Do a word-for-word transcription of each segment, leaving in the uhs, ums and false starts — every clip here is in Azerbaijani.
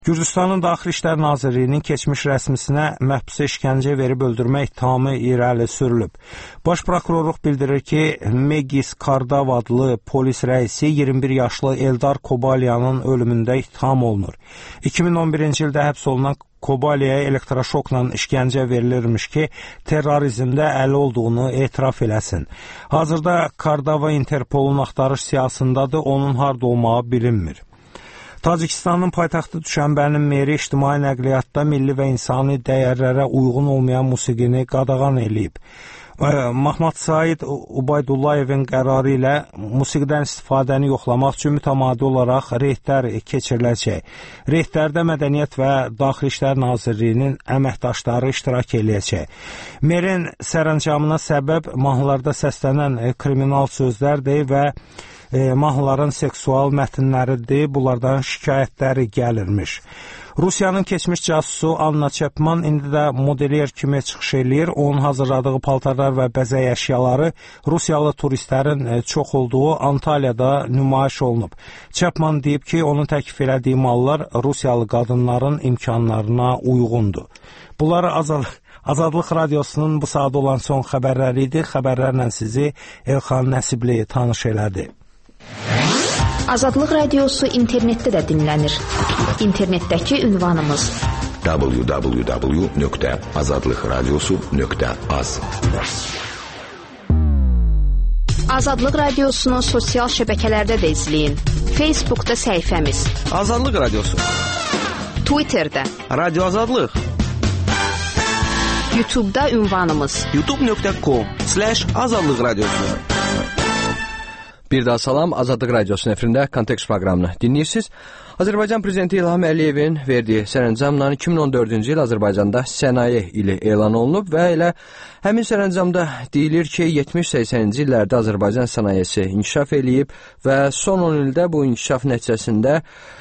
Gürcüstanın Daxili İşlər Nazirliyinin keçmiş rəsmisinə məhbusa işgəncə verib öldürmə ittihamı irəli sürülüb. Baş prokurorluq bildirir ki, Megis Kardav adlı polis rəisi iyirmi bir yaşlı Eldar Kobalyanın ölümündə ittiham olunur. iki min on birinci ildə həbs olunan Kobalyaya elektroşokla işgəncə verilirmiş ki, terrorizmdə əli olduğunu etiraf eləsin. Hazırda Kardava Interpolun axtarış siyasındadır, onun harda olmağı bilinmir. Tacikistanın paytaxtı Düşənbənin meri ictimai nəqliyyatda milli və insani dəyərlərə uyğun olmayan musiqini qadağan eləyib. Mahmud Said Ubaydullayevin qərarı ilə musiqidən istifadəni yoxlamaq üçün mütəmadi olaraq reydlər keçiriləcək. Reydlərdə Mədəniyyət və Daxili İşlər Nazirliyinin əməkdaşları iştirak eləyəcək. Merin sərəncamına səbəb mahnılarda səslənən kriminal sözlərdir və E, mahnıların seksual mətnləridir, bunlardan şikayətləri gəlirmiş. Rusiyanın keçmiş casusu Anna Çepman indi də modelyer kimi çıxış eləyir. Onun hazırladığı paltarlar və bəzək əşyaları Rusiyalı turistlərin e, çox olduğu Antalyada nümayiş olunub. Çepman deyib ki, onun təklif elədiyi mallar Rusiyalı qadınların imkanlarına uyğundur. Bunları azal... Azadlıq Radiosunun bu saat olan son xəbərləri idi. Xəbərlərlə sizi Elxan Nəsibli tanış elədi. Azadlıq Radiosu internetdə də dinlənir. İnternetdəki ünvanımız w w w nöqtə azadlıq radiosu nöqtə az. Azadlıq Radiosunu sosial şəbəkələrdə də izləyin. Facebookda səhifəmiz Azadlıq Radiosu, Twitterdə Radio Azadlıq, YouTube'da ünvanımız youtube nöqtə com slash azadlıq radiosu. Bir daha salam, Azadlıq Radiosunun efirində Kontekst proqramını dinləyirsiniz. Azərbaycan Prezidenti İlham Əliyevin verdiyi sərəncamla iki min on dördüncü il Azərbaycanda sənaye ili elan olunub və elə həmin sərəncamda deyilir ki, yetmiş səksənci illərdə Azərbaycan sənayesi inkişaf eləyib və son on ildə bu inkişaf nəticəsində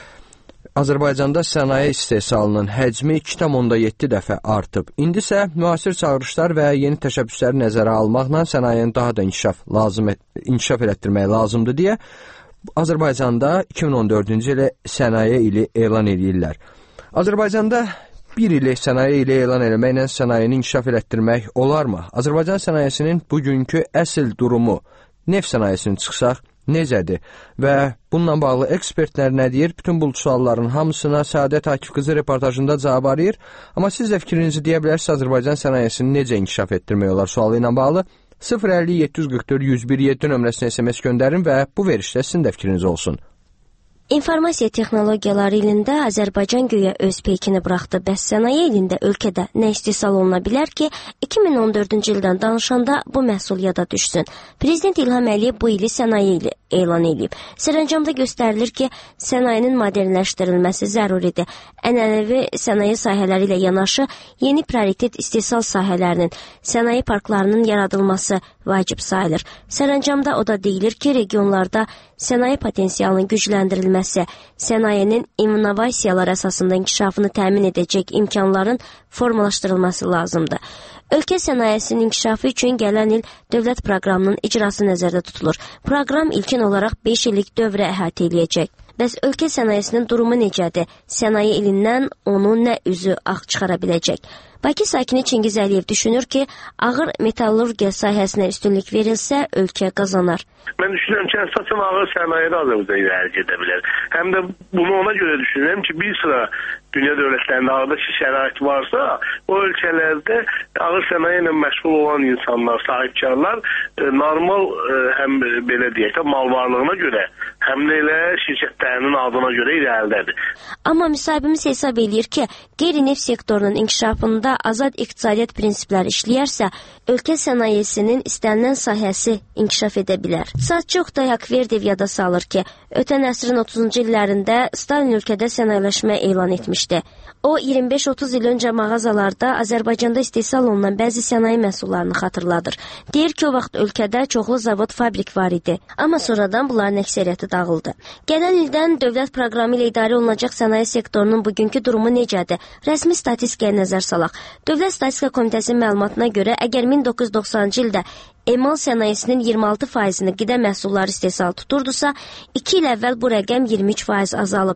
Azərbaycanda sənaye istehsalının həcmi iki tam yeddi dəfə artıb. İndi isə müasir çağırışlar və yeni təşəbbüsləri nəzərə almaqla sənayeni daha da inkişaf, lazım, inkişaf elətdirmək lazımdır deyə Azərbaycanda iki min on dördüncü ilə sənaye ili elan edirlər. Azərbaycanda bir ili sənaye ili elan eləməklə sənayeni inkişaf elətdirmək olarmı? Azərbaycan sənayesinin bugünkü əsl durumu, neft sənayesini çıxsaq, necədir və bununla bağlı ekspertlər nə deyir? Bütün bu sualların hamısına Səadət Akif qızı reportajında cavab arayır. Amma siz də fikrinizi deyə bilərsiniz, Azərbaycan sənayesini necə inkişaf etdirmək olar sualı ilə bağlı sıfır əlli yeddi yüz qırx dörd yüz bir yeddi nömrəsinə S M S göndərin və bu verişdə sizin də fikriniz olsun. İnformasiya texnologiyaları ilində Azərbaycan güya öz peykini buraxdı. Bəs sənaye ilində ölkədə nə istehsal oluna bilər ki, iki min on dördüncü ildən danışanda bu məhsul yada düşsün. Prezident İlham Əliyev bu ili sənaye ili elan edib. Sərəncamda göstərilir ki, sənayenin modernləşdirilməsi zəruridir. Ənənəvi sənaye sahələri ilə yanaşı yeni prioritet istehsal sahələrinin, sənaye parklarının yaradılması vacib sayılır. Sərəncamda o da deyilir ki, regionlarda sənaye potensialının gücləndirilməsi, sənayenin innovasiyalar əsasında inkişafını təmin edəcək imkanların formalaşdırılması lazımdır. Ölkə sənayesinin inkişafı üçün gələn il dövlət proqramının icrası nəzərdə tutulur. Proqram ilkin olaraq beş illik dövrə əhatə eləyəcək. Bəs ölkə sənayesinin durumu necədir? Sənaye ilindən onu nə üzü ağ çıxara biləcək? Bakı sakini Çingiz Əliyev düşünür ki, ağır metallurgiya sahəsinə üstünlük verilsə, ölkə qazanar. Mən düşünürəm ki, əsasən ağır sənayedə Azərbaycan irəli gedə bilər. Həm də bunu ona görə düşünürəm ki, bir sıra dünya dövlətlərində ağırdakı şərait varsa, o ölkələrdə ağır sənaye ilə məşğul olan insanlar, sahibkarlar normal, həm belə deyək də, mal varlığına görə, həm də elə şirkətlərinin adına görə irəlidədir. Amma müsahibimiz hesab eləyir ki, qeyri-neft sektorunun inkişafında azad iqtisadiyyat prinsipləri işləyərsə, ölkə sənayesinin istənilən sahəsi inkişaf edə bilər. Saatçı Oktay Haqverdiyev yada salır ki, ötən əsrin otuzuncu illərində Stalin ölkədə sənayeləşmə elan etmişdi. O, iyirmi beş otuz il öncə mağazalarda Azərbaycanda istehsal olunan bəzi sənaye məhsullarını xatırladır. Deyir ki, o vaxt ölkədə çoxlu zavod, fabrik var idi. Amma sonradan bunların əksəriyyəti dağıldı. Gələn ildən dövlət proqramı ilə idarə olunacaq sənaye sektorunun bugünkü durumu necədir? Rəsmi statistikaya nəzər salaq. Dövlət Statistika Komitəsinin məlumatına görə, əgər min doqquz yüz doxsanıncı ildə emal sənayesinin iyirmi altı faizini qida məhsulları istehsal tuturdusa, iki il əvvəl bu rəqəm iyirmi üç faiz azalıb.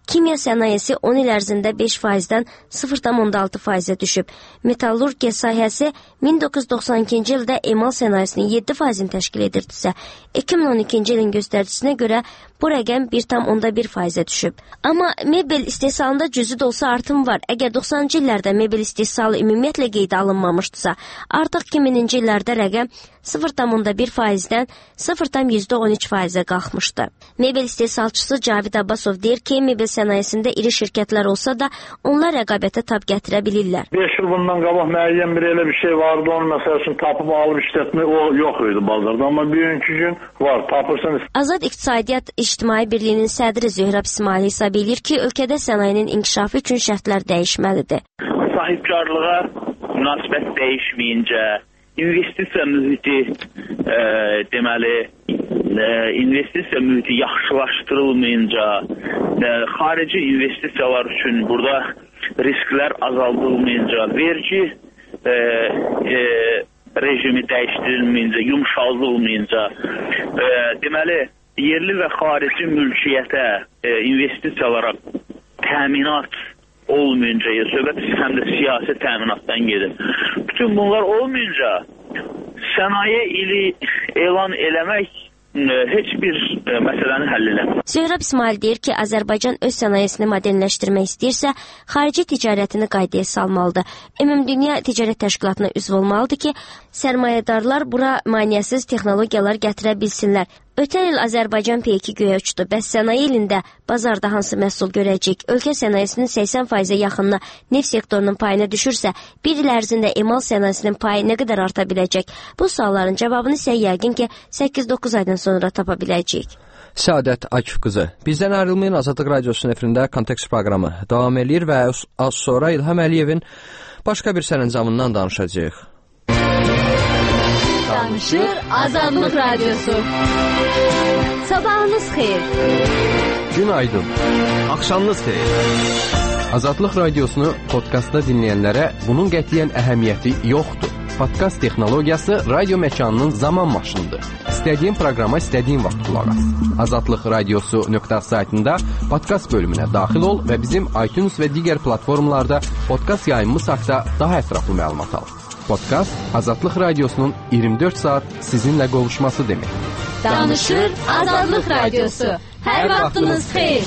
Kimya sənayesi on il ərzində beş faizdən sıfır tam on altı faizə düşüb. Metallurgiya sahəsi min doqquz yüz doxsan ikinci ildə emal sənayesinin yeddi faizini təşkil edirdisə, iki min on ikinci ilin göstəricisinə görə bu rəqəm bir tam onda bir faizə düşüb. Amma mebel istehsalında cüzi də olsa artım var. Əgər doxsanıncı illərdə mebel istehsalı ümumiyyətlə qeydə alınmamışdısa, artıq iki minci illərdə rəqəm sıfır tam onda bir faizdən sıfır tam yüzdə on üç faizə qalxmışdı. Mebel istehsalçısı Cavid Abbasov deyir ki, mebel sənayesində iri şirkətlər olsa da onlar rəqabətə tab gətirə bilirlər. beş il bundan qabaq müəyyən bir elə bir şey vardı, onu məsəl üçün tapıb alıb işlətmək o yox idi bazarda, amma bugünkü gün var, tapırsan. Azad İqtisadiyyat İctimai Birliyinin sədri Zöhrəb İsmail hesab edir ki, ölkədə sənayenin inkişafı üçün şərtlər dəyişməlidir. Sahibkarlığa münasibət dəyişməyincə, investisiya mühiti e, deməli e, investisiya mühiti yaxşılaşdırılmayınca, e, xarici investisiyalar üçün burada risklər azaldılmayınca, vergi e, e, rejimi dəyişdirilməyincə, yumşaldılmayınca, e, deməli yerli və xarici mülkiyyətə, e, investisiyalara təminat olmayınca, söhbət həm də siyasi təminatdan gedir. Bütün bunlar olmayınca sənaye ili elan eləmək heç bir e, məsələni həll eləmir. Zöhrəb İsmail deyir ki, Azərbaycan öz sənayesini modernləşdirmək istəyirsə, xarici ticarətini qaydaya salmalıdır. Ümumdünya Ticarət Təşkilatına üzv olmalıdır ki, sərmayədarlar bura maneəsiz texnologiyalar gətirə bilsinlər. Ötən il Azərbaycan P iki göyə uçdu. Bəs sənaye ilində bazarda hansı məhsul görəcək? Ölkə sənayesinin səksən faizə yaxınına neft sektorunun payına düşürsə, bir il ərzində emal sənayesinin payı nə qədər arta biləcək? Bu sualların cavabını isə yəqin ki, səkkiz doqquz aydan sonra tapa biləcəyik. Səadət Akif qızı, bizdən ayrılmayın. Azadlıq Radiosunun efirində Kontekst proqramı davam edir və az sonra İlham Əliyevin başqa bir sərəncamından danışacağıq. Danışır Azadlıq Radiosu. Sabahınız xeyir. Günaydın. Axşamınız xeyir. Azadlıq Radiosunu podkastda dinləyənlərə bunun qətiyyən əhəmiyyəti yoxdur. Podkast texnologiyası radio məkanının zaman maşınıdır. İstədiyin proqrama istədiyin vaxt qulaq as. azadlıq radiosu nöqtə saytında podkast bölümünə daxil ol və bizim iTunes və digər platformalarda podkast yayımımız haqqında daha ətraflı məlumat al. Podkast Azadlıq Radiosunun iyirmi dörd saat sizinlə qovuşması deməkdir. Danışır Azadlıq Radiosu. Hər vaxtınız xeyir.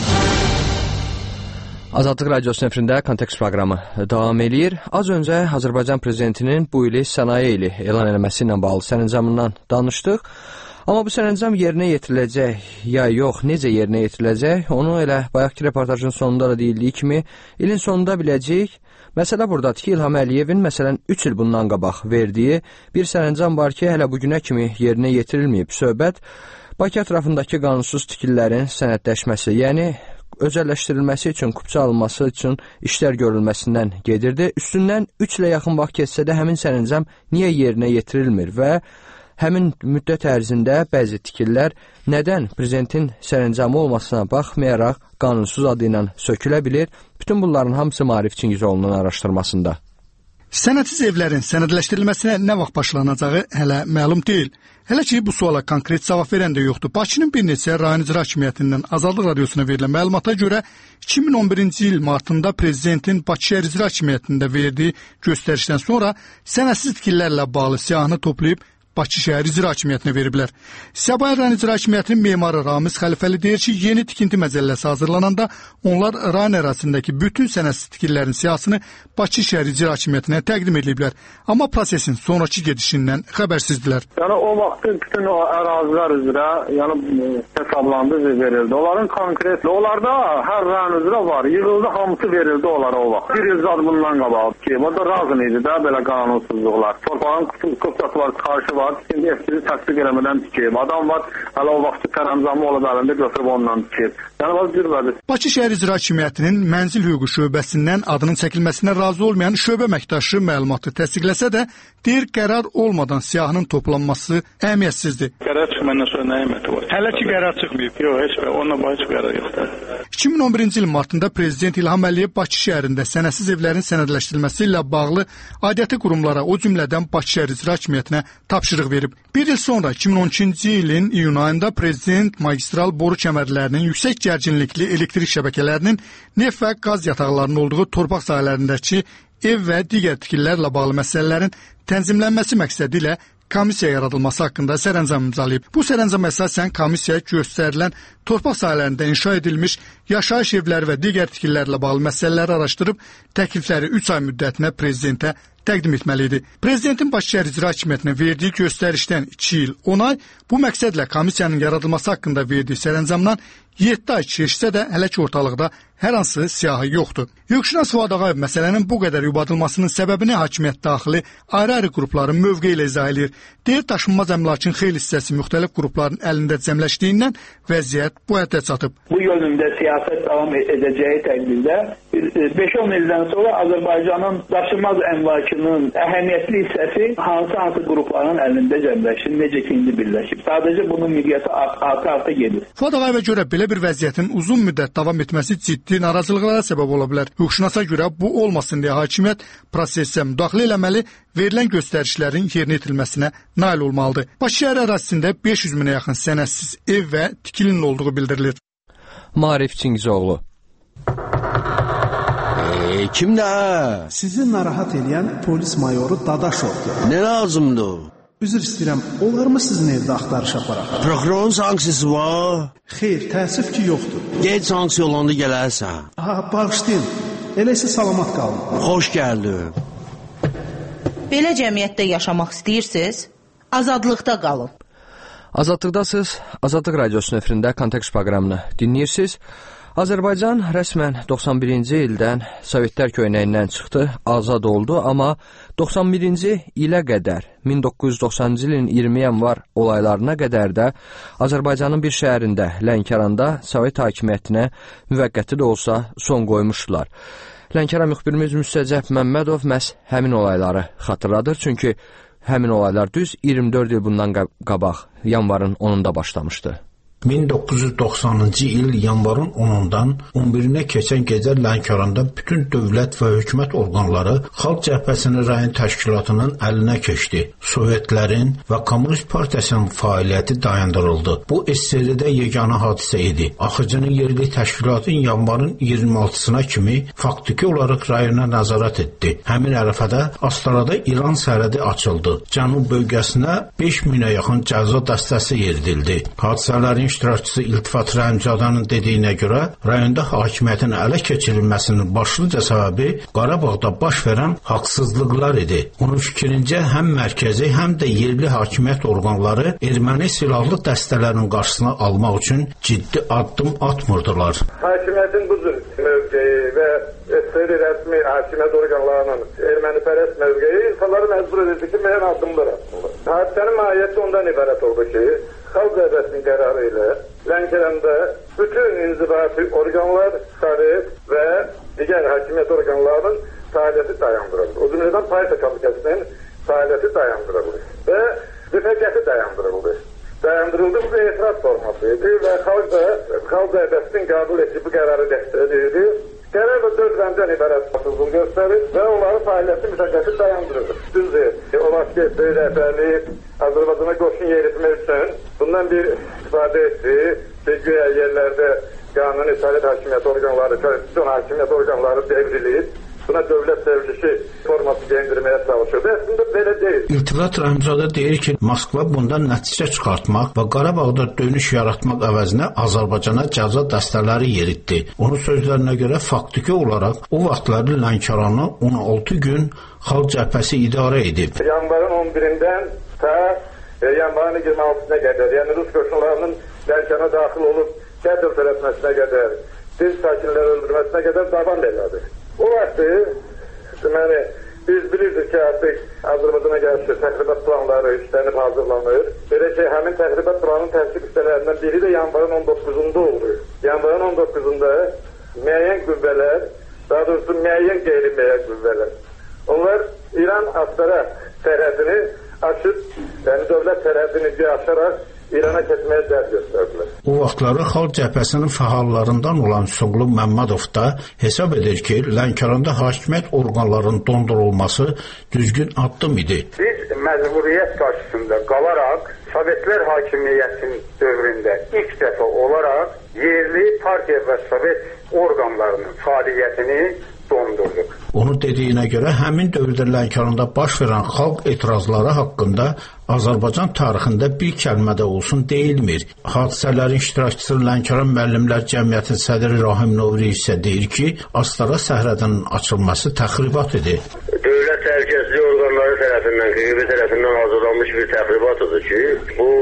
Azadlıq Radiosunun efirində Kontekst proqramı davam edir. Az öncə Azərbaycan prezidentinin bu ili sənaye ili elan eləməsi ilə bağlı sərəncamından danışdıq. Amma bu sərəncam yerinə yetiriləcək ya yox, necə yerinə yetiriləcək, onu elə bayaqki reportajın sonunda da deyildiyi kimi ilin sonunda biləcəyik. Məsələ buradadır ki, İlham Əliyevin məsələn üç il bundan qabaq verdiyi bir sərəncam var ki, hələ bugünə kimi yerinə yetirilməyib. Söhbət Bakı ətrafındakı qanunsuz tikililərin sənədləşməsi, yəni özəlləşdirilməsi üçün, kupça alınması üçün işlər görülməsindən gedirdi. Üstündən üç ilə yaxın vaxt keçsə də həmin sərəncam niyə yerinə yetirilmir və həmin müddət ərzində bəzi tikililər nədən prezidentin sərəncamı olmasına baxmayaraq qanunsuz adı ilə sökülə bilir? Bütün bunların hamısı Maarif Çingizoğlu'nun araşdırmasında. Sənədsiz evlərin sənədləşdirilməsinə nə vaxt başlanacağı hələ məlum deyil. Hələ ki, bu suala konkret cavab verən də yoxdur. Bakının bir neçə rayon icra hakimiyyətindən Azadlıq Radiosuna verilən məlumata görə iki min on birinci il martında prezidentin Bakı şəhər icra hakimiyyətində verdiyi göstərişdən sonra sənədsiz tikililərlə bağlı siyahını toplayıb Bakı şəhər icra hakimiyyətinə veriblər. Səbail rayon icra hakimiyyətinin memarı Ramiz Xəlifəli deyir ki, yeni tikinti məcəlləsi hazırlananda onlar rayon ərazisindəki bütün sənədsiz tikililərin siyahısını Bakı şəhər icra hakimiyyətinə təqdim ediblər. Amma prosesin sonrakı gedişindən xəbərsizdilər. Yəni o vaxtın bütün o ərazilər üzrə, yəni hesablandı və verildi. Onların konkret, onlarda hər rayon üzrə var. Yığıldı, hamısı verildi onlara o vaxt. Bir il zad bundan qabaq ki, o da razın idi də belə qanunsuzluqlar. Torpağın kupçası var, karşı var. Şimdi eskizi təsdiq eləmədən tikib. Adam var, hələ o vaxtı sərəncamı olub əlində götürüb ondan tikib. Yəni o cürbədir. Bakı şəhər icra hakimiyyətinin mənzil hüququ şöbəsindən adının çəkilməsinə razı olmayan şöbə əməkdaşı məlumatı təsdiqləsə də, deyir qərar olmadan siyahının toplanması əhəmiyyətsizdir. Qərar çıxmandan sonra nə əhəmiyyəti var? Hələ ki qərar çıxmayıb. Yox, heç bir, onunla bağlı heç qərar yoxdur. iki min on birinci il martında prezident İlham Əliyev Bakı şəhərində sənədsiz evlərin sənədləşdirilməsi ilə bağlı aidiyyatı qurumlara, o cümlədən Bakı şəhər icra hakimiyyətinə tapşırıq verib. Bir il sonra iki min on ikinci ilin iyun ayında prezident magistral boru kəmərlərinin yüksək gərginlikli elektrik şəbəkələrinin, neft və qaz yataqlarının olduğu torpaq sahələrindəki ev və digər tikililərlə bağlı məsələlərin tənzimlənməsi məqsədi ilə komissiya yaradılması haqqında sərəncam imzalayıb. Bu sərəncam əsasən komissiya göstərilən torpaq sahələrində inşa edilmiş yaşayış evləri və digər tikililərlə bağlı məsələləri araşdırıb, təklifləri üç ay müddətinə prezidentə təqdim etməli idi. Prezidentin baş şəhər icra hakimiyyətinə verdiyi göstərişdən iki il on ay bu məqsədlə komissiyanın yaradılması haqqında verdiyi sərəncamdan yeddi ay keçsə də hələ ki ortalıqda hər hansı siyahı yoxdur. Hüquqşünas Fuad Ağayev məsələnin bu qədər yubadılmasının səbəbini hakimiyyət daxili ayrı-ayrı qrupların mövqeyi ilə izah edir. Deyir, daşınmaz əmlakın xeyli hissəsi müxtəlif qrupların əlində cəmləşdiyindən vəziyyət bu həddə çatıb. Bu yönündə siyasət davam edəcəyi təqdirdə beş on ildən sonra Azərbaycanın daşınmaz əmlakının əhəmiyyətli hissəsi hansı-hansı qrupların əlində cəmləşir, necə ki indi birləşib. Sadəcə bunun miqyası arta-arta gedir. Fuad Ağayevə görə belə bir vəziyyətin uzun müddət davam etməsi ciddi narazılıqlara səbəb ola bilər. Hüquqşünasa görə bu olmasın deyə hakimiyyət prosesə müdaxilə eləməli, verilən göstərişlərin yerinə yetirilməsinə nail olmalıdır. Bakışəhər ərazisində beş yüz minə yaxın sənədsiz ev və tikilinin olduğu bildirilir. Maarif Çingizoğlu. E, kimdə? Sizi narahat edən polis mayoru Dadaşovdur. Nə lazımdır? Üzr istəyirəm, onlar mı sizin evdə axtarış aparaq? Prokurorun sanksiyası var? Xeyr, təəssüf ki, yoxdur. Gec sanksiya olanda gələrsən. Aha, bağışlayın. Elə isə salamat qalın. Xoş gəldin. Belə cəmiyyətdə yaşamaq istəyirsiniz? Azadlıqda qalın. Azadlıqdasınız. Azadlıq Radiosunun efirində Kontekst proqramını dinləyirsiniz. Azərbaycan rəsmən doxsan birinci ildən Sovetlər köynəyindən çıxdı, azad oldu, amma doxsan birinci ilə qədər, min doqquz yüz doxsanıncı ilin iyirmi yanvar olaylarına qədər də Azərbaycanın bir şəhərində, Lənkəranda Sovet hakimiyyətinə müvəqqəti də olsa son qoymuşdular. Lənkəra müxbirimiz Müstəcəb Məmmədov məhz həmin olayları xatırladır, çünki həmin olaylar düz iyirmi dörd il bundan qabaq, yanvarın onunda başlamışdı. min doqquz yüz doxsanıncı il yanvarın onundan on birinə keçən gecə Lənkəranda bütün dövlət və hökumət orqanları Xalq Cəbhəsinin rayon təşkilatının əlinə keçdi. Sovetlərin və Kommunist Partiyasının fəaliyyəti dayandırıldı. Bu S S R-də yeganə hadisə idi. Axıcının yerli təşkilatın yanvarın iyirmi altısına kimi faktiki olaraq rayona nəzarət etdi. Həmin ərəfədə Astarada İran sərhədi açıldı. Cənub bölgəsinə beş minə yaxın cəza dəstəsi yeridildi. Hadisələrin iştirakçısı İltifat Rəhimzadanın dediyinə görə, rayonda hakimiyyətin ələ keçirilməsinin başlıca səbəbi Qarabağda baş verən haqsızlıqlar idi. Onun fikrincə, həm mərkəzi, həm də yerli hakimiyyət orqanları erməni silahlı dəstələrin qarşısını almaq üçün ciddi addım atmırdılar. Hakimiyyətin bu cür mövqeyi və S S R rəsmi hakimiyyət orqanlarının ermənipərəst mövqeyi insanları məcbur edirdi ki, müəyyən addımlar atsınlar. Hadisənin mahiyyəti ondan ibarət oldu ki, Xalq Cəbhəsinin qərarı ilə Lənkəranda bütün inzibati orqanlar, Sovet və digər hakimiyyət orqanlarının fəaliyyəti dayandırıldı. O cümlədən Partiya Komitəsinin fəaliyyəti dayandırıldı və müvəqqəti dayandırıldı. Dayandırıldı bu etiraz forması idi və Xalq Cəbhəsinin qəbul etdiyi bu qərarı dəstəkləyirdi. Qərar və dörd bəndən ibarət asılılıq göstərir və onların fəaliyyəti müvəqqəti dayandırılır. Düzdür, o vaxt böyük rəhbərlik Azərbaycana qoşun yeritmək üçün bundan bir istifadə etdi. Güya yerlərdə qanuni Sovet hakimiyyət orqanları, konstitusiyon hakimiyyət orqanları devrilib, buna dövlət sevgisi forması geyindirməyə çalışır. Əslində belə deyil. İltifat Rəhimzadə deyir ki, Moskva bundan nəticə çıxartmaq və Qarabağda dönüş yaratmaq əvəzinə Azərbaycana cəza dəstələri yeritdi. Onun sözlərinə görə faktiki olaraq o vaxtları Lənkəranı on altı gün Xalq Cəbhəsi idarə edib. Yanvarın on birindən ta yanvarın iyirmi altısına qədər, yəni Rus qoşunlarının Lənkərana daxil olub qətl törətməsinə qədər, dil sakinləri öldürməsinə qədər davam elədi. O vaxtı deməli, biz bilirdik ki, artıq Azərbaycana qarşı təxribat planları işlənib hazırlanır. Belə ki, həmin təxribat planının tərkib hissələrindən biri də yanvarın on doqquzunda oldu. Yanvarın on doqquzunda müəyyən qüvvələr, daha doğrusu müəyyən qeyri-müəyyən qüvvələr, onlar İran Astara sərhədini açıb, yəni dövlət sərhədini aşaraq İrana keçməyə cəhd göstərdilər. O vaxtları Xalq Cəbhəsinin fəallarından olan Hüseynqulu Məmmədov da hesab edir ki, Lənkəranda hakimiyyət orqanlarının dondurulması düzgün addım idi. Biz məcburiyyət qarşısında qalaraq Sovetlər hakimiyyətinin dövründə ilk dəfə olaraq yerli partiya və sovet orqanlarının fəaliyyətini dondurduq. Onun dediyinə görə həmin dövrdə Lənkəranda baş verən xalq etirazları haqqında Azərbaycan tarixində bir kəlmə də olsun deyilmir. Hadisələrin iştirakçısı Lənkəran Müəllimlər Cəmiyyətinin sədri Rahim Nuriyev isə deyir ki, Astara səhrədinin açılması təxribat idi. Dövlət təhlükəsizlik orqanları tərəfindən, K G B tərəfindən hazırlanmış bir təxribatıdır ki, bu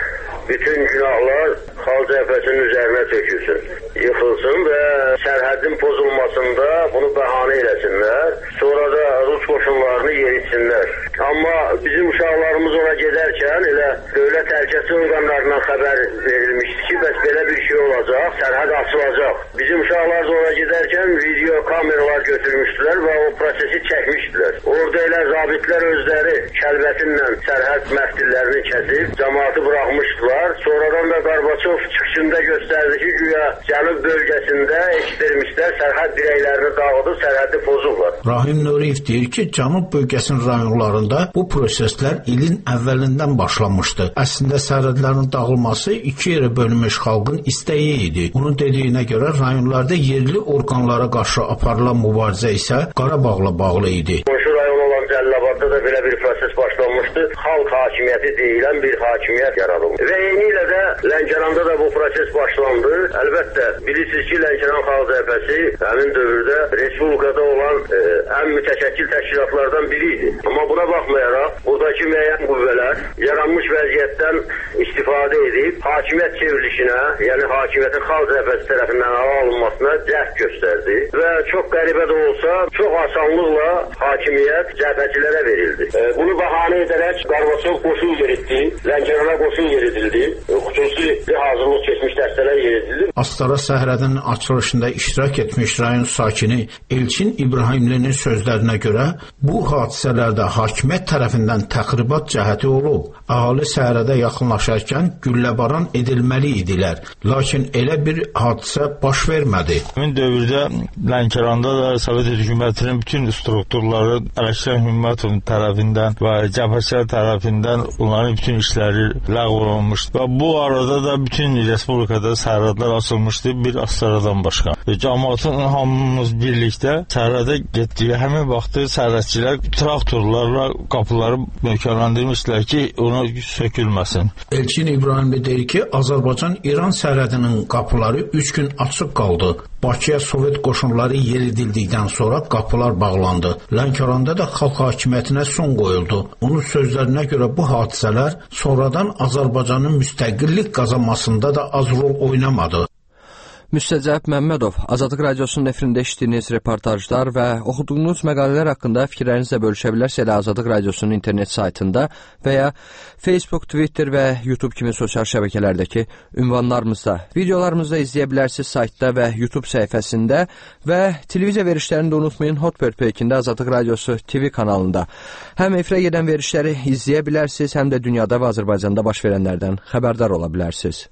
bütün günahlar xalq cəbhəsinin üzərinə tökülsün, yıxılsın və sərhədin pozulmasında bunu bəhanə eləsinlər, sonra da Rus qoşunlarını yeritsinlər. Amma bizim uşaqlarımız ora gedərkən elə dövlət təhlükəsizlik orqanlarından xəbər verilmişdi ki, bəs belə bir şey olacaq, sərhəd açılacaq. Bizim uşaqlar da ora gedərkən video kameralar götürmüşdülər və o prosesi çəkmişdilər. Orada elə zabitlər özləri kəlbətinlə sərhəd məftillərini kəsib, cəmaatı buraxmışdılar. Sonradan da Qarbaçov çıxışında göstərdi ki, güya Cənub bölgəsində ekstremistlər sərhəd dirəklərini dağıdıb, sərhədi pozublar. Rahim Nuriyev deyir ki, Cənub bölgəsinin rayonlarında bu proseslər ilin əvvəlindən başlanmışdı. Əslində sərhədlərin dağılması iki yerə bölünmüş xalqın istəyi idi. Onun dediyinə görə rayonlarda yerli orqanlara qarşı aparılan mübarizə isə Qarabağla bağlı idi. Qonşu rayon olan Cəlilabadda da belə bir proses başlanmışdı. Xalq hakimiyyəti deyilən bir hakimiyyət yaradıldı. Və eyni ilə də Lənkəranda da bu proses başlandı. Əlbəttə, bilirsiniz ki, Lənkəran Xalq Cəbhəsi həmin dövrdə Respublikada olan e, ən mütəşəkkil təşkilatlardan biri idi. Amma buna baxmayaraq, buradakı müəyyən qüvvələr yaranmış vəziyyətdən istifadə edib, hakimiyyət çevrilişinə, yəni hakimiyyətin Xalq Cəbhəsi tərəfindən ala alınmasına cəhd göstərdi. Və çox qəribə də olsa, çox asanlıqla hakimiyyət cəbhəçilərə verildi. E, bunu bəhanə edərək Qarbaçov qoşun yeritdi, Lənkərana qoşun yeridildi, xüsusi hazırlıq keçmiş dəstələr yeridildi. Astara səhrədinin açılışında iştirak etmiş rayon sakini Elçin İbrahimlinin sözlərinə görə bu hadisələrdə hakimiyyət tərəfindən təxribat cəhəti olub. Əhali səhrədə yaxınlaşarkən gülləbaran edilməli idilər. Lakin elə bir hadisə baş vermədi. Həmin dövrdə Lənkəranda da Sovet hökumətinin bütün strukturları Ələkşən Hümmətovun tərəfindən və cəbhəçilər tərəfindən onların bütün işləri ləğv olunmuşdu. Və bu arada da bütün Respublikada sərhədlər açılmışdı bir Astaradan başqa. Və cəmaatın hamımız birlikdə sərhədə getdik. Həmin vaxtı sərhədçilər traktorlarla qapıları möhkəmləndirmişdilər ki, ona sökülməsin. Elçin İbrahimli deyir ki, Azərbaycan-İran sərhədinin qapıları üç gün açıq qaldı. Bakıya Sovet qoşunları yeridildikdən sonra qapılar bağlandı. Lənkəranda da xalq hakimiyyətinə son qoyuldu. Onun sözlərinə görə bu hadisələr sonradan Azərbaycanın müstəqillik qazanmasında da az rol oynamadı. Müstəcəb Məmmədov, Azadlıq Radiosunun efirində eşitdiyiniz reportajlar və oxuduğunuz məqalələr haqqında fikirlərinizlə bölüşə bilərsiniz elə Azadlıq Radiosunun internet saytında və ya Facebook, Twitter və YouTube kimi sosial şəbəkələrdəki ünvanlarımızda. Videolarımızda izləyə bilərsiniz saytda və YouTube səhifəsində və televiziya verişlərini də unutmayın Hotbird peykində Azadlıq Radiosu T V kanalında. Həm efirə gedən verişləri izləyə bilərsiniz, həm də dünyada və Azərbaycanda baş verənlərdən xəbərdar ola bilərsiniz.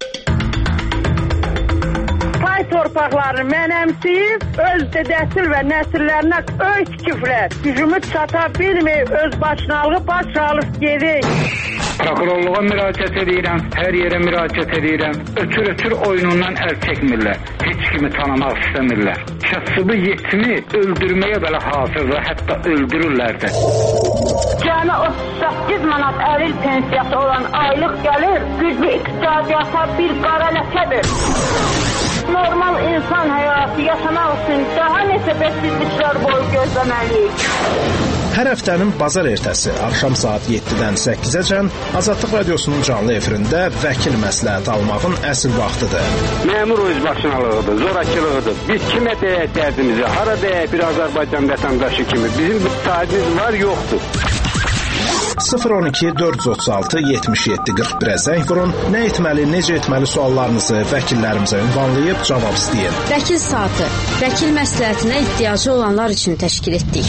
Torpaqlarını mənəmsiyib, öz dədəsil və nəsillərinə öy tikiblər. Gücümü çata bilməyib, öz başınalığı baş alıb gedik. Prokurorluğa müraciət edirəm, hər yerə müraciət edirəm. Ötür-ötür oyunundan əl çəkmirlər. Heç kimi tanımaq istəmirlər. Kasıbı yetimi öldürməyə belə hazırdır, hətta öldürürlər də. Cəmi otuz səkkiz manat əril pensiyası olan aylıq gəlir, güclü iqtisadiyyata bir qara ləkədir. Normal insan həyatı yaşamaq üçün daha neçə bəsizliklər boyu gözləməliyik. Hər həftənin bazar ertəsi axşam saat yeddidən səkkizəcən Azadlıq Radiosunun canlı efirində vəkil məsləhət almağın əsl vaxtıdır. Məmur özbaşınalığıdır, zorakılığıdır. Biz kimə deyək dərdimizi, hara deyək bir Azərbaycan vətəndaşı kimi. Bizim bir sahibimiz var, yoxdur. sıfır on iki dörd yüz otuz altı yetmiş yeddi qırx birə zəng vurun. Nə etməli, necə etməli suallarınızı vəkillərimizə ünvanlayıb cavab istəyin. Vəkil saatı, vəkil məsləhətinə ehtiyacı olanlar üçün təşkil etdik.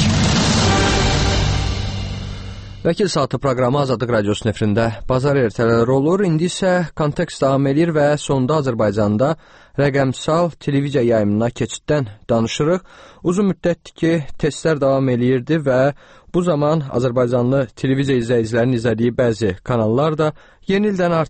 Vəkil saatı proqramı Azadlıq Radiosunun efirində bazar ertələri olur. İndi isə kontekst davam edir və sonda Azərbaycanda rəqəmsal televiziya yayımına keçiddən danışırıq. Uzun müddətdir ki, testlər davam eləyirdi və bu zaman Azərbaycanlı televiziya izləyicilərinin izlədiyi bəzi kanallar da yeni ildən artıq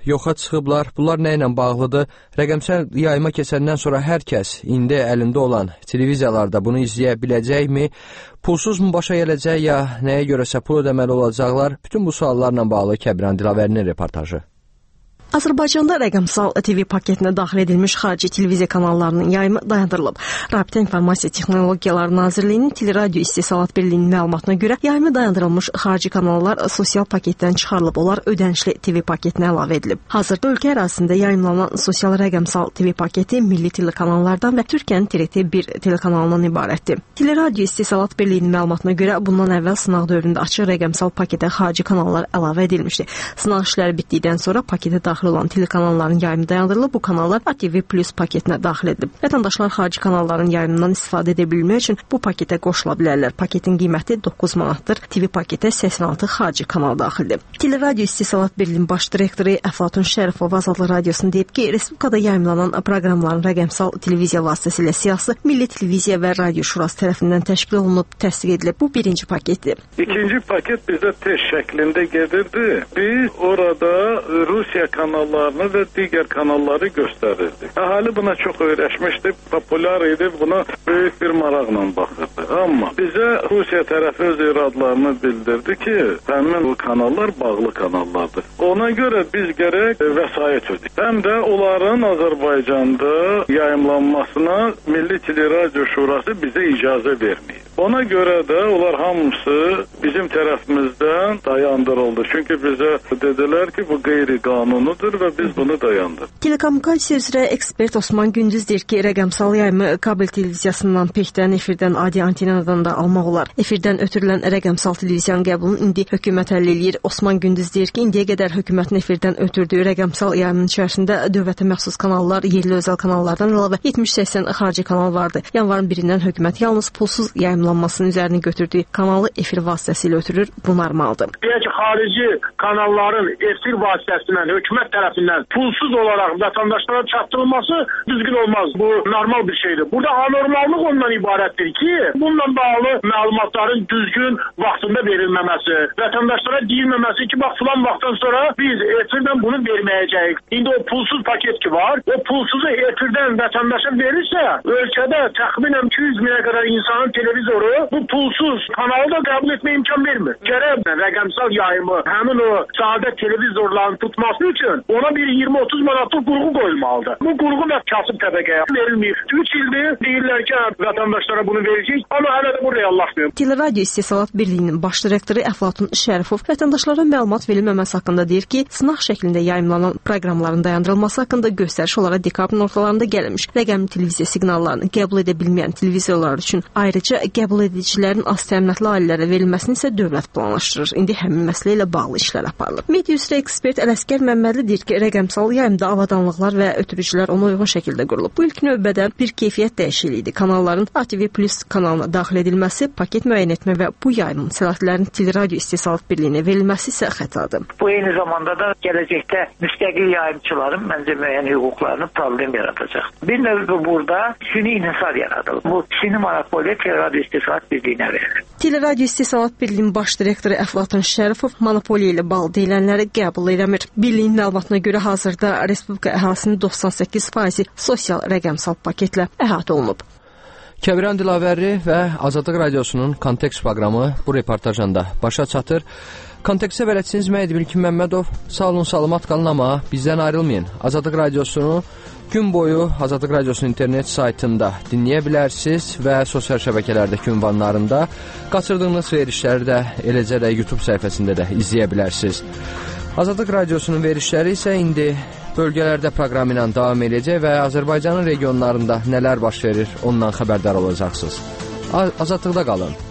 yoxa çıxıblar. Bunlar nə ilə bağlıdır? Rəqəmsal yayıma keçəndən sonra hər kəs indi əlində olan televiziyalarda bunu izləyə biləcəkmi? Pulsuz mu başa gələcək ya nəyə görəsə pul ödəməli olacaqlar? Bütün bu suallarla bağlı Kəbran Dilavərinin reportajı. Azərbaycanda rəqəmsal T V paketinə daxil edilmiş xarici televiziya kanallarının yayımı dayandırılıb. Rabitə İnformasiya Texnologiyaları Nazirliyinin Teleradio İstehsalat Birliyinin məlumatına görə yayımı dayandırılmış xarici kanallar sosial paketdən çıxarılıb, onlar ödənişli T V paketinə əlavə edilib. Hazırda ölkə ərazisində yayımlanan sosial rəqəmsal T V paketi milli telekanallardan və Türkiyənin T R T bir telekanalından ibarətdir. Teleradio İstehsalat Birliyinin məlumatına görə bundan əvvəl sınaq dövründə açıq rəqəmsal paketə xarici kanallar əlavə edilmişdi. Sınaq işləri bitdikdən sonra paketə daxil olan telekanalların yayımı dayandırılıb, bu kanallar A T V Plus paketinə daxil edilib. Vətəndaşlar xarici kanalların yayımından istifadə edə bilmək üçün bu paketə qoşula bilərlər. Paketin qiyməti doqquz manatdır. T V paketə səksən altı xarici kanal daxildir. Teleradio İstehsalat Birliyinin baş direktoru Əflatun Şərifov Azadlıq Radiosuna deyib ki, Respublikada yayımlanan proqramların rəqəmsal televiziya vasitəsilə siyasi Milli Televiziya və Radio Şurası tərəfindən təşkil olunub, təsdiq edilib. Bu birinci paketdir. İkinci paket bizdə test şəklində gedirdi. Biz orada Rusiya kanallarını və digər kanalları göstərirdi. Əhali buna çox öyrəşmişdi, populyar idi, buna böyük bir maraqla baxırdı. Amma bizə Rusiya tərəfi öz iradlarını bildirdi ki, həmin bu kanallar bağlı kanallardır. Ona görə biz gərək vəsait ödəyik. Həm də onların Azərbaycanda yayımlanmasına Milli Teleradio Şurası bizə icazə verməyir. Ona görə də onlar hamısı bizim tərəfimizdən dayandırıldı. Çünki bizə dedilər ki, bu qeyri-qanunudur və biz bunu dayandırıq. Telekommunikasiya üzrə ekspert Osman Gündüz deyir ki, rəqəmsal yayımı kabel televiziyasından, peykdən, efirdən, adi antenadan da almaq olar. Efirdən ötürülən rəqəmsal televiziyanın qəbulunu indi hökumət həll eləyir. Osman Gündüz deyir ki, indiyə qədər hökumətin efirdən ötürdüyü rəqəmsal yayımın içərisində dövlətə məxsus kanallar, yerli özəl kanallardan əlavə yetmiş səksən xarici kanal vardı. Yanvarın birindən hökumət yalnız pulsuz yayımlanmasının üzərini götürdüyü kanalı efir vasitəsilə ötürür. Bu normaldır. Deyək ki, xarici kanalların efir vasitəsindən hökumət tərəfindən pulsuz olaraq vətəndaşlara çatdırılması düzgün olmaz. Bu normal bir şeydir. Burada anormallıq ondan ibarətdir ki, bununla bağlı məlumatların düzgün vaxtında verilməməsi, vətəndaşlara deyilməməsi ki, bax filan vaxtdan sonra biz efirdən bunu verməyəcəyik. İndi o pulsuz paket ki var, o pulsuzu efirdən vətəndaşa verirsə, ölkədə təxminən iki yüz minə qədər insanın televizoru bu pulsuz kanalı da qəbul etmə imkan vermir. Gərək rəqəmsal yayımı həmin o sadə televizorların tutması üçün ona bir iyirmi otuz manatlıq qurğu qoyulmalıdır. Bu qurğu da kasıb təbəqəyə verilmir. üç ildir deyirlər ki, vətəndaşlara bunu verəcək, amma hələ də bu reallaşmıyor. Teleradio İstehsalat Birliyinin baş direktoru Əflatun Şərifov vətəndaşlara məlumat verilməməsi haqqında deyir ki, sınaq şəklində yayımlanan proqramların dayandırılması haqqında göstəriş olaraq dekabrın ortalarında gəlmiş. Rəqəmli televiziya siqnallarını qəbul edə bilməyən televiziyalar üçün ayrıca qəbul edicilərin az təminatlı ailələrə verilməsini isə dövlət planlaşdırır. İndi həmin məsələ ilə bağlı işlər aparılır. Media üzrə ekspert Ələsgər Məmmədli deyir ki, rəqəmsal yayımda avadanlıqlar və ötürücülər ona uyğun şəkildə qurulub. Bu ilk növbədə bir keyfiyyət dəyişikliyidir. Kanalların A T V Plus kanalına daxil edilməsi, paket müəyyən etmə və bu yayımın səlahiyyətlərinin Teleradio İstehsalat Birliyinə verilməsi isə xətadır. Bu eyni zamanda da gələcəkdə müstəqil yayımçıların məncə müəyyən hüquqlarını problem yaradacaq. Bir növ burada süni inhisar yaradılır. Bu süni monopoliya Teleradio İstehsalat Birliyinə verilir. Teleradio İstehsalat Birliyinin baş direktoru Əflatun Şərifov monopoliya ilə bağlı deyilənləri qəbul eləmir. Birliyin məlumatına görə hazırda Respublika əhalisinin doxsan səkkiz faizi sosial rəqəmsal paketlə əhatə olunub. Kəbran Dilavəri və Azadlıq Radiosunun Kontekst proqramı bu reportajında başa çatır. Kontekstə bələdçiniz mən Edmil Kim Məmmədov. Sağ olun, salamat qalın, amma bizdən ayrılmayın. Azadlıq Radiosunu gün boyu Azadlıq Radiosunun internet saytında dinləyə bilərsiniz və sosial şəbəkələrdəki ünvanlarında qaçırdığınız verişləri də, eləcə də YouTube səhifəsində də izləyə bilərsiniz. Azadlıq Radiosunun verişləri isə indi bölgələrdə proqram ilə davam edəcək və Azərbaycanın regionlarında nələr baş verir, ondan xəbərdar olacaqsınız. Azadlıqda qalın.